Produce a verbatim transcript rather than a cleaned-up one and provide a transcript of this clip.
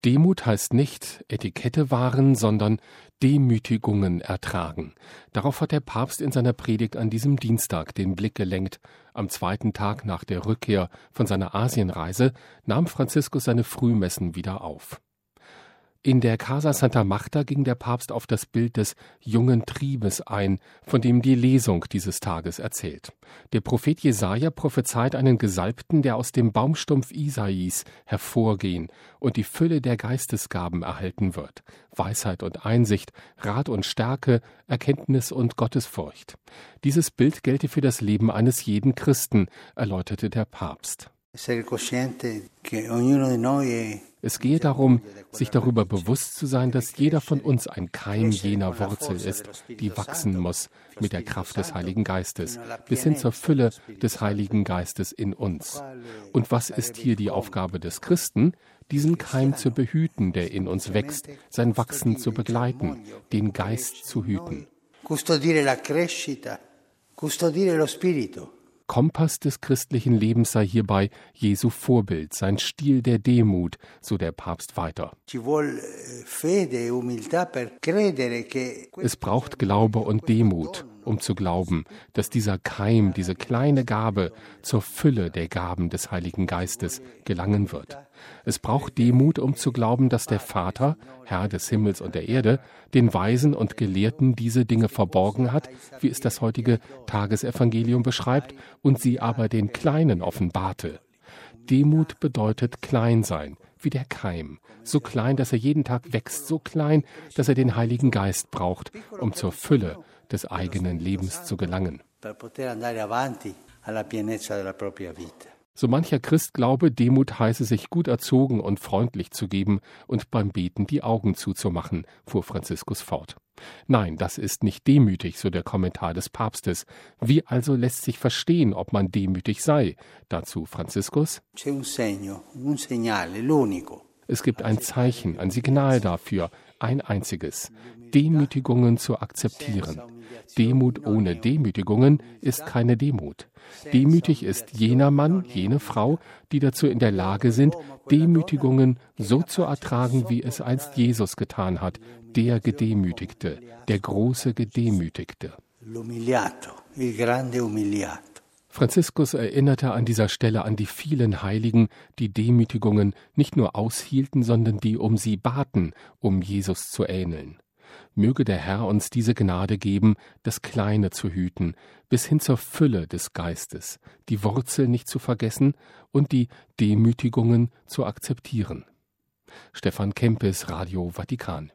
Demut heißt nicht Etikette wahren, sondern Demütigungen ertragen. Darauf hat der Papst in seiner Predigt an diesem Dienstag den Blick gelenkt. Am zweiten Tag nach der Rückkehr von seiner Asienreise nahm Franziskus seine Frühmessen wieder auf. In der Casa Santa Marta ging der Papst auf das Bild des jungen Triebes ein, von dem die Lesung dieses Tages erzählt. Der Prophet Jesaja prophezeit einen Gesalbten, der aus dem Baumstumpf Isais hervorgehen und die Fülle der Geistesgaben erhalten wird. Weisheit und Einsicht, Rat und Stärke, Erkenntnis und Gottesfurcht. Dieses Bild gelte für das Leben eines jeden Christen, erläuterte der Papst. Es gehe darum, sich darüber bewusst zu sein, dass jeder von uns ein Keim jener Wurzel ist, die wachsen muss mit der Kraft des Heiligen Geistes, bis hin zur Fülle des Heiligen Geistes in uns. Und was ist hier die Aufgabe des Christen? Diesen Keim zu behüten, der in uns wächst, sein Wachsen zu begleiten, den Geist zu hüten. Custodire la crescita, custodire lo spirito. Kompass des christlichen Lebens sei hierbei Jesu Vorbild, sein Stil der Demut, so der Papst weiter. Es braucht Glaube und Demut, um zu glauben, dass dieser Keim, diese kleine Gabe zur Fülle der Gaben des Heiligen Geistes gelangen wird. Es braucht Demut, um zu glauben, dass der Vater, Herr des Himmels und der Erde, den Weisen und Gelehrten diese Dinge verborgen hat, wie es das heutige Tagesevangelium beschreibt, und sie aber den Kleinen offenbarte. Demut bedeutet klein sein, wie der Keim, so klein, dass er jeden Tag wächst, so klein, dass er den Heiligen Geist braucht, um zur Fülle des eigenen Lebens zu gelangen. So mancher Christ glaube, Demut heiße, sich gut erzogen und freundlich zu geben und beim Beten die Augen zuzumachen, fuhr Franziskus fort. Nein, das ist nicht demütig, so der Kommentar des Papstes. Wie also lässt sich verstehen, ob man demütig sei? Dazu Franziskus: Es gibt ein Zeichen, ein Signal dafür, ein einziges: Demütigungen zu akzeptieren. Demut ohne Demütigungen ist keine Demut. Demütig ist jener Mann, jene Frau, die dazu in der Lage sind, Demütigungen so zu ertragen, wie es einst Jesus getan hat, der Gedemütigte, der große Gedemütigte. Franziskus erinnerte an dieser Stelle an die vielen Heiligen, die Demütigungen nicht nur aushielten, sondern die um sie baten, um Jesus zu ähneln. Möge der Herr uns diese Gnade geben, das Kleine zu hüten, bis hin zur Fülle des Geistes, die Wurzel nicht zu vergessen und die Demütigungen zu akzeptieren. Stefan Kempis, Radio Vatikan.